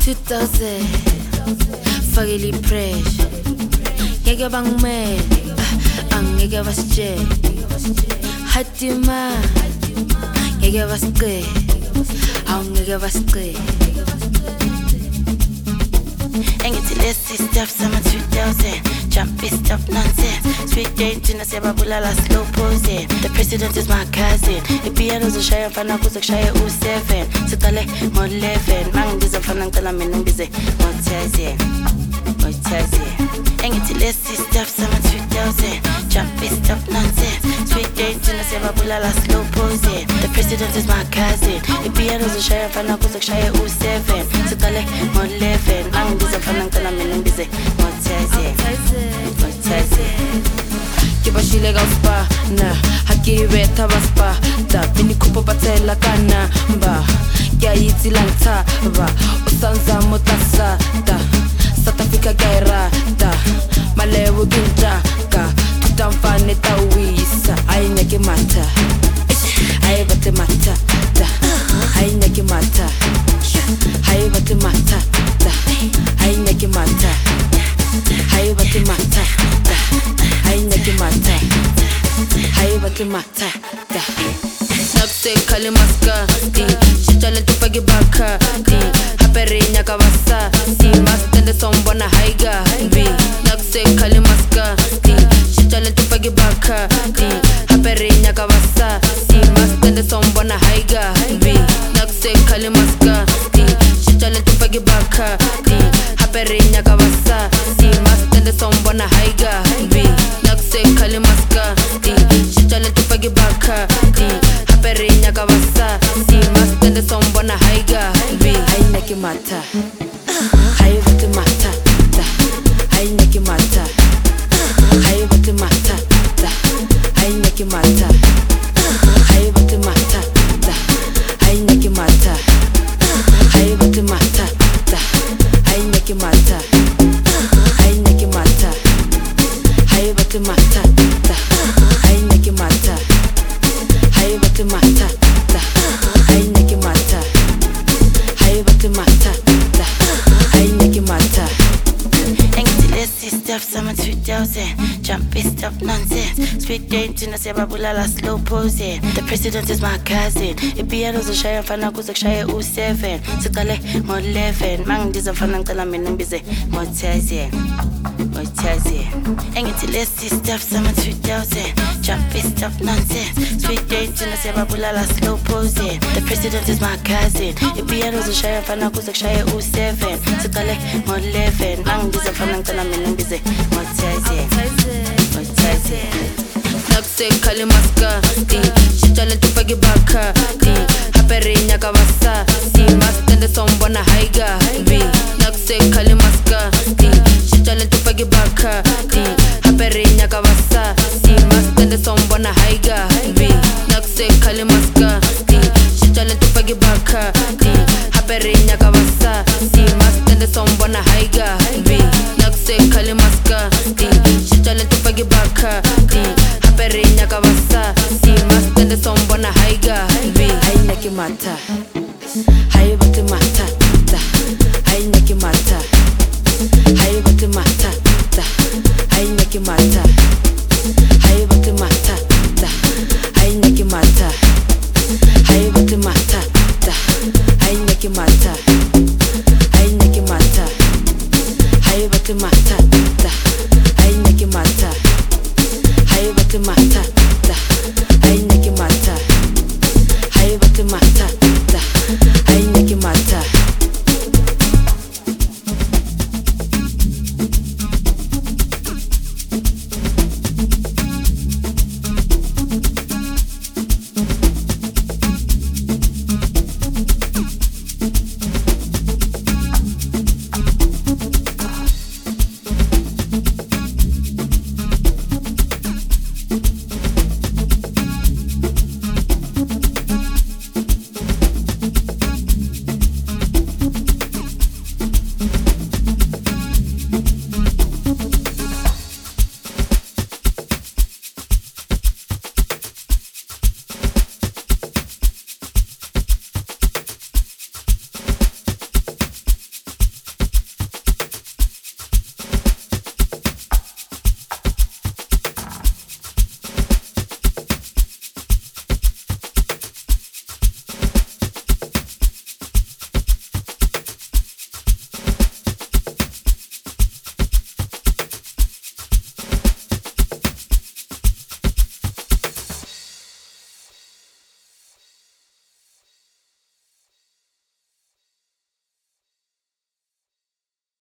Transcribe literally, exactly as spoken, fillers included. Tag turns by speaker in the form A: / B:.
A: two thousand fakele pressure ngeke bangimele angeke basitshele hatima ngeke basicele awungeke basicele
B: engithi lesi stuff sama two thousand jumpy stuff nonsense sweet danger nasebabulala slow pose the president is my cousin ipiano zoshaya mfana kuzokushaya u seven siqale ngo eleven mangibiza mfana ngicela mina ngibize ngo ten ngo ten engithi lesi stuff sama two thousand jumpy stuff nonsense sweet danger nasebabulala slow pose the president is my cousin ipiano zoshaya mfana kuzokushaya u seven siqale ngo eleven mangibiza mfana ngicela mina ngibize ngo ten ngo ten
A: kibashile gaspa na hakibe tabaspa da bini kupo batela kana mba yayithi langtha ba usanza motasa da South Africa gaira da malewu kinja ka tutamfane tawisa ayineke mata ayibate mata da ayineke mata ayibate mata da ayineke mata ayibate mata da ayineke mata ayibate mata da nakse kale maska di shitale tupage baka di haperenya kabasa di mastende sombona haiga bi nakse kale maska di shitale tupage baka di haperenya kabasa di mastende sombona haiga bi nakse kale maska di shitale tupage baka di haperenya kabasa di mastende sombona haiga bi nakse kale maska di shitale tupage baka di haperenya kabasa di mastende sombona haiga bi aineke mata haibate mata da aineke mata haibate mata da aineke mata haibate mata da aineke mata haibate mata da aineke mata aineke mata haibate mata da aineke mata haibate mata da aineke mata haibate mata da aineke mata
B: engithi lesi stuff sama two thousand jumpy stuff nonsense sweet danger nasebabulala slow pose the president is my cousin ipiano zoshaya mfana kuzokushaya u seven siqale ngo eleven mangibiza mfana ngicela mina ngibize ngo ten ngo ten engithi lesi stuff sama two thousand jumpy stuff nonsense sweet danger nasebabulala slow pose the president is my cousin ipiano zoshaya mfana kuzokushaya u seven siqale ngo eleven mangibiza mfana ngicela mina ngibize ngo ten ngo ten
A: nakse kale maska di shitale tupage baka di haperenya kabasa di mastende sombona haiga bi nakse kale maska di shitale tupage baka di haperenya kabasa di mastende sombona haiga bi nakse kale maska di shitale tupage baka di haperenya kabasa di mastende sombona haiga bi nakse kale maska di shitale tupage baka di haperenya kabasa di mastende sombona haiga bi aineke mata haibate mata